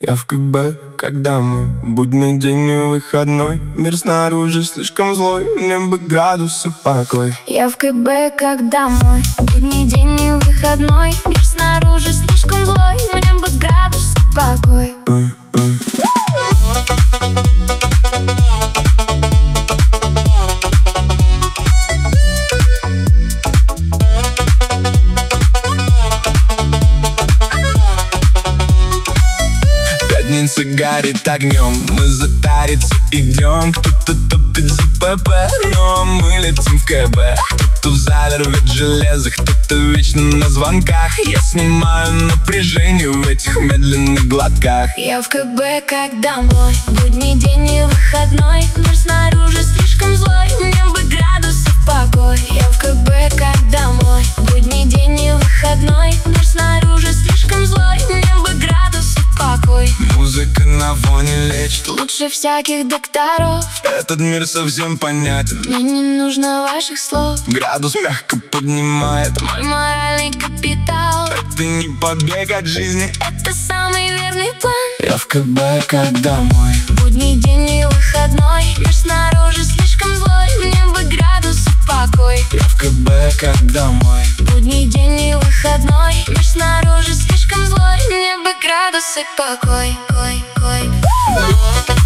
Я в КБ, когда мы будний день и выходной. Мир снаружи слишком злой, мне бы градусы покой. Я в КБ, когда мой будний день и выходной. Мир снаружи слишком злой, мне бы градусы покой. Пятница горит огнем, мы за тарицу идем. Кто-то топит за ПП, но мы летим в КБ. Кто-то в зале рвет железо, кто-то вечно на звонках. Я снимаю напряжение в этих медленных глотках. Я в КБ, когда мой будний день и выходной. Мир снаружи слишком злой, мне бы градусов покой. Я в КБ, когда мой будний день и выходной. Мир снаружи слишком злой, мне бы градусов покой. Музыка на фоне лечит Лучше всяких докторов. Этот мир совсем понятен, Мне не нужно ваших слов. градус мягко поднимает. Мой моральный капитал — Это не побег от жизни, это самый верный план. я в КБ, когда мой Будний день и выходной. Мир снаружи слишком злой, мне бы градусов покой. я в КБ, когда мой Будний день и выходной. Мир снаружи слишком злой, мне бы градусы покой. Кой.